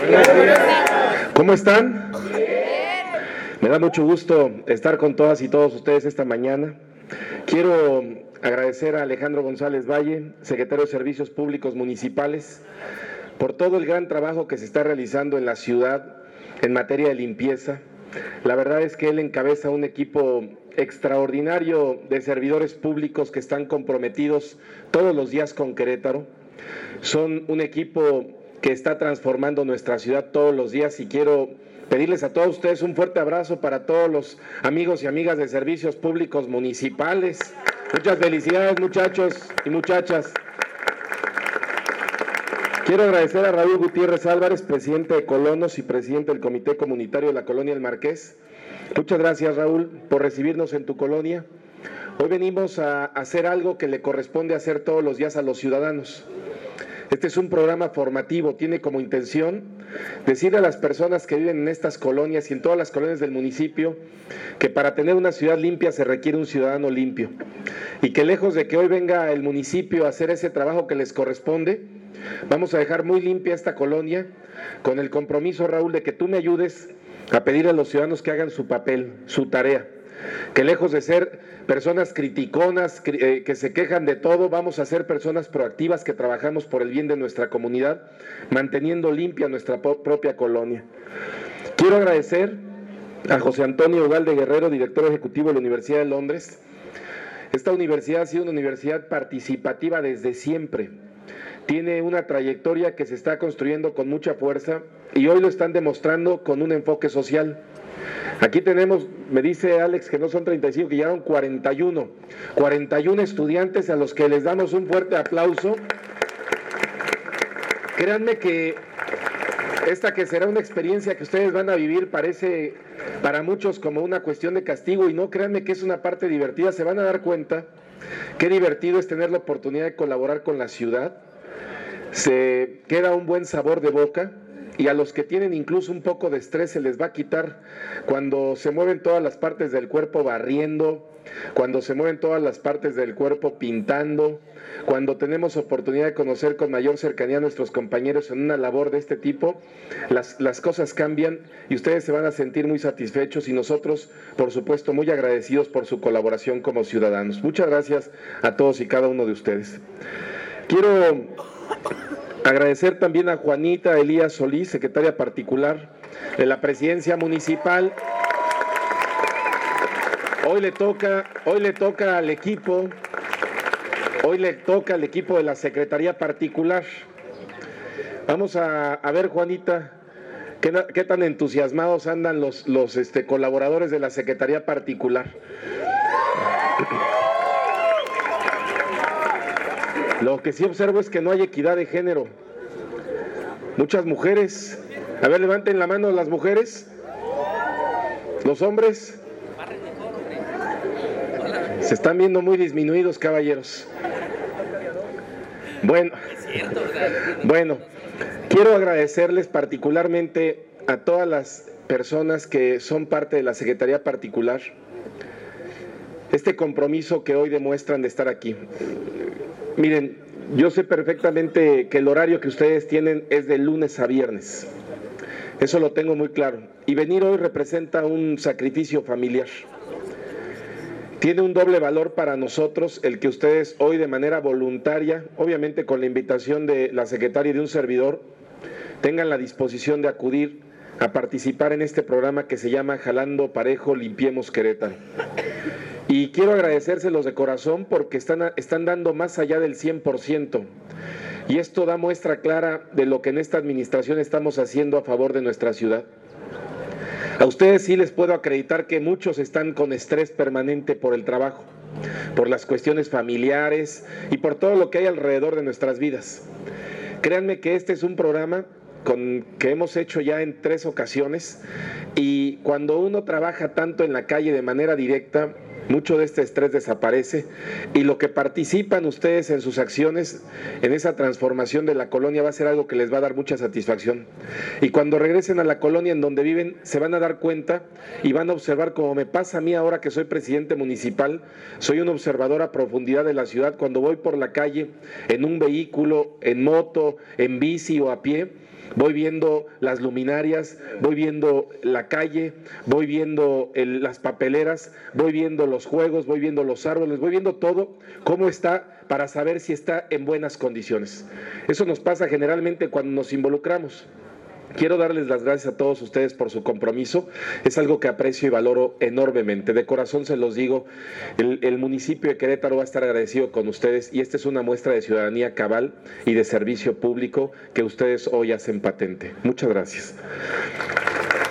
¿Cómo están? Me da mucho gusto estar con todas y todos ustedes esta mañana. Quiero agradecer a Alejandro González Valle, secretario de Servicios Públicos Municipales, por todo el gran trabajo que se está realizando en la ciudad en materia de limpieza. La verdad es que él encabeza un equipo extraordinario de servidores públicos que están comprometidos todos los días con Querétaro. Son un equipo que está transformando nuestra ciudad todos los días y quiero pedirles a todos ustedes un fuerte abrazo para todos los amigos y amigas de servicios públicos municipales. Muchas felicidades, muchachos y muchachas. Quiero agradecer a Raúl Gutiérrez Álvarez, presidente de Colonos y presidente del Comité Comunitario de la Colonia El Marqués. Muchas gracias, Raúl, por recibirnos en tu colonia. Hoy venimos a hacer algo que le corresponde hacer todos los días a los ciudadanos. Este es un programa formativo, tiene como intención decirle a las personas que viven en estas colonias y en todas las colonias del municipio que para tener una ciudad limpia se requiere un ciudadano limpio y que lejos de que hoy venga el municipio a hacer ese trabajo que les corresponde, vamos a dejar muy limpia esta colonia con el compromiso, Raúl, de que tú me ayudes a pedir a los ciudadanos que hagan su papel, su tarea, que lejos de ser personas criticonas, que se quejan de todo, vamos a ser personas proactivas que trabajamos por el bien de nuestra comunidad, manteniendo limpia nuestra propia colonia. Quiero agradecer a José Antonio Ugalde Guerrero, director ejecutivo de la Universidad de Londres. Esta universidad ha sido una universidad participativa desde siempre. Tiene una trayectoria que se está construyendo con mucha fuerza y hoy lo están demostrando con un enfoque social. Aquí tenemos, me dice Alex que no son 35, que llegaron 41 estudiantes a los que les damos un fuerte aplauso. Créanme que esta que será una experiencia que ustedes van a vivir parece para muchos como una cuestión de castigo y no, créanme que es una parte divertida, se van a dar cuenta qué divertido es tener la oportunidad de colaborar con la ciudad, se queda un buen sabor de boca. Y a los que tienen incluso un poco de estrés se les va a quitar cuando se mueven todas las partes del cuerpo barriendo, cuando se mueven todas las partes del cuerpo pintando, cuando tenemos oportunidad de conocer con mayor cercanía a nuestros compañeros en una labor de este tipo, las cosas cambian y ustedes se van a sentir muy satisfechos y nosotros, por supuesto, muy agradecidos por su colaboración como ciudadanos. Muchas gracias a todos y cada uno de ustedes. Quiero agradecer también a Juanita Elías Solís, secretaria particular de la Presidencia Municipal. Hoy le toca al equipo de la Secretaría Particular. Vamos a ver, Juanita, qué tan entusiasmados andan los colaboradores de la Secretaría Particular. Lo que sí observo es que no hay equidad de género. Muchas mujeres. A ver, levanten la mano las mujeres. Los hombres. Se están viendo muy disminuidos, caballeros. Bueno, quiero agradecerles particularmente a todas las personas que son parte de la Secretaría Particular este compromiso que hoy demuestran de estar aquí. Miren, yo sé perfectamente que el horario que ustedes tienen es de lunes a viernes. Eso lo tengo muy claro. Y venir hoy representa un sacrificio familiar. Tiene un doble valor para nosotros el que ustedes hoy de manera voluntaria, obviamente con la invitación de la secretaria y de un servidor, tengan la disposición de acudir a participar en este programa que se llama Jalando Parejo, Limpiemos Querétaro. Y quiero agradecérselos de corazón porque están dando más allá del 100%. Y esto da muestra clara de lo que en esta administración estamos haciendo a favor de nuestra ciudad. A ustedes sí les puedo acreditar que muchos están con estrés permanente por el trabajo, por las cuestiones familiares y por todo lo que hay alrededor de nuestras vidas. Créanme que este es un programa que hemos hecho ya en 3 ocasiones y cuando uno trabaja tanto en la calle de manera directa, mucho de este estrés desaparece y lo que participan ustedes en sus acciones, en esa transformación de la colonia, va a ser algo que les va a dar mucha satisfacción. Y cuando regresen a la colonia en donde viven, se van a dar cuenta y van a observar, como me pasa a mí ahora que soy presidente municipal, soy un observador a profundidad de la ciudad. Cuando voy por la calle, en un vehículo, en moto, en bici o a pie, voy viendo las luminarias, voy viendo la calle, voy viendo las papeleras, voy viendo los juegos, voy viendo los árboles, voy viendo todo, cómo está, para saber si está en buenas condiciones. Eso nos pasa generalmente cuando nos involucramos. Quiero darles las gracias a todos ustedes por su compromiso, es algo que aprecio y valoro enormemente. De corazón se los digo, el municipio de Querétaro va a estar agradecido con ustedes y esta es una muestra de ciudadanía cabal y de servicio público que ustedes hoy hacen patente. Muchas gracias.